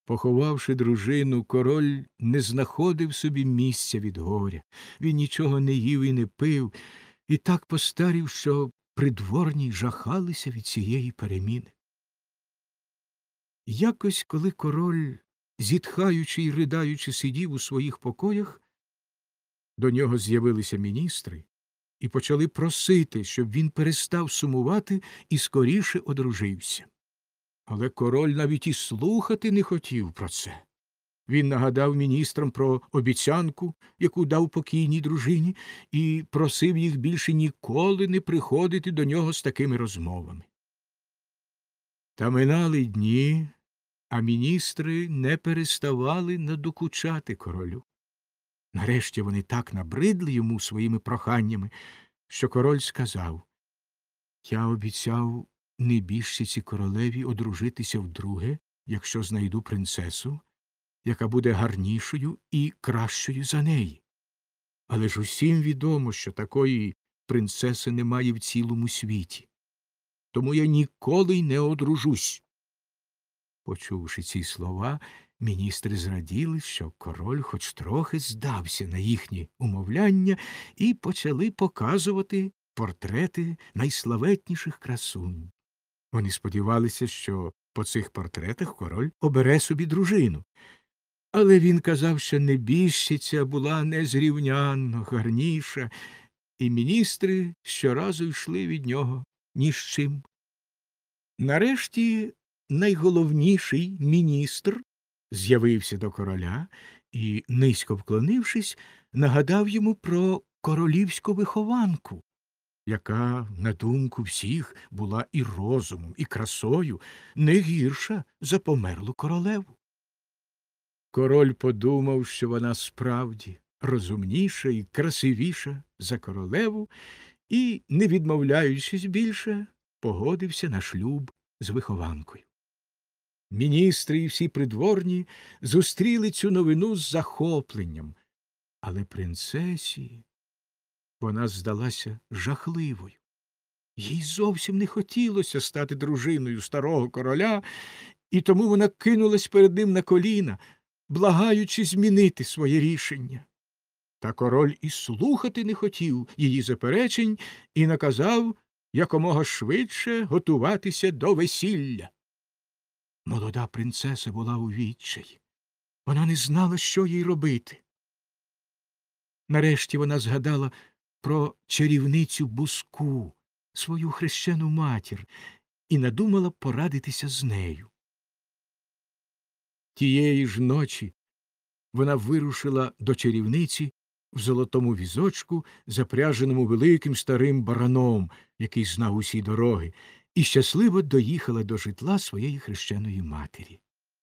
Поховавши дружину, король не знаходив собі місця від горя. Він нічого не їв і не пив, і так постарів, що придворні жахалися від цієї переміни. Якось, коли король, зітхаючи й ридаючи, сидів у своїх покоях, до нього з'явилися міністри і почали просити, щоб він перестав сумувати і скоріше одружився. Але король навіть і слухати не хотів про це. Він нагадав міністрам про обіцянку, яку дав покійній дружині, і просив їх більше ніколи не приходити до нього з такими розмовами. Та минали дні, а міністри не переставали надокучати королю. Нарешті вони так набридли йому своїми проханнями, що король сказав: «Я обіцяв небіжчиці королеві одружитися вдруге, якщо знайду принцесу, яка буде гарнішою і кращою за неї. Але ж усім відомо, що такої принцеси немає в цілому світі. Тому я ніколи й не одружусь». Почувши ці слова, міністри зраділи, що король хоч трохи здався на їхні умовляння, і почали показувати портрети найславетніших красунь. Вони сподівалися, що по цих портретах король обере собі дружину. Але він казав, що небіжчиця була незрівнянно гарніша, і міністри щоразу йшли від нього ні з чим. Нарешті найголовніший міністр з'явився до короля і, низько вклонившись, нагадав йому про королівську вихованку, яка, на думку всіх, була і розумом, і красою не гірша за померлу королеву. Король подумав, що вона справді розумніша і красивіша за королеву, і, не відмовляючись більше, погодився на шлюб з вихованкою. Міністри і всі придворні зустріли цю новину з захопленням, але принцесі вона здалася жахливою. Їй зовсім не хотілося стати дружиною старого короля, і тому вона кинулась перед ним на коліна, благаючи змінити своє рішення. Та король і слухати не хотів її заперечень і наказав якомога швидше готуватися до весілля. Молода принцеса була у відчаї. Вона не знала, що їй робити. Нарешті вона згадала про чарівницю Буску, свою хрещену матір, і надумала порадитися з нею. Тієї ж ночі вона вирушила до чарівниці в золотому візочку, запряженому великим старим бараном, який знав усі дороги, і щасливо доїхала до житла своєї хрещеної матері.